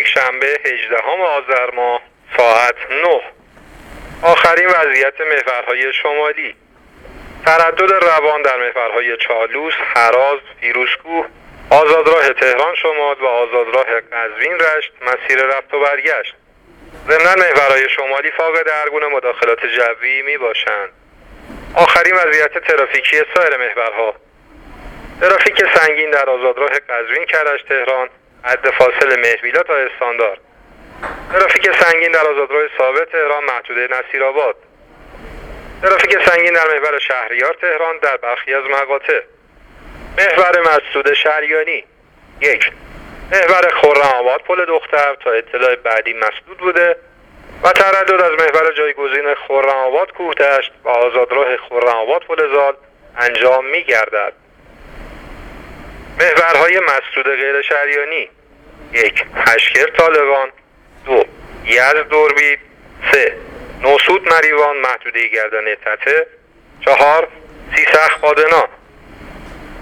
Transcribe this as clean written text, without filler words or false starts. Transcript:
یک شنبه 18 آذر ماه ساعت 9. آخرین وضعیت محورهای شمالی: تردد روان در محورهای چالوس، هراز، فیروزکوه، آزادراه تهران شمال و آزادراه قزوین رشت مسیر رفت و برگشت. ضمناً محورهای شمالی فاقد هر گونه مداخلات جوی می باشند. آخرین وضعیت ترافیکی سایر محورها: ترافیک سنگین در آزادراه قزوین کرج تهران حد فاصل مهربیلا تا استاندار. ترافیک سنگین در آزادراه ثابت تهران محدوده نصیرآباد. ترافیک سنگین در محور شهریار تهران در برخی از مقاطع. محور مسدود شریانی: 1. محور خرم‌آباد پل دختر تا اطلاع بعدی مسدود بوده و تردد از محور جایگزین خرم‌آباد کوهدشت و آزادراه خرم‌آباد پل زال انجام می گردد. محورهای مسدود غیر شریانی: 1. هشکر طالقان، 2. یزد دوربید، 3. نوسود مریوان محدوده گردنه تته، 4. سیسخ بادنا.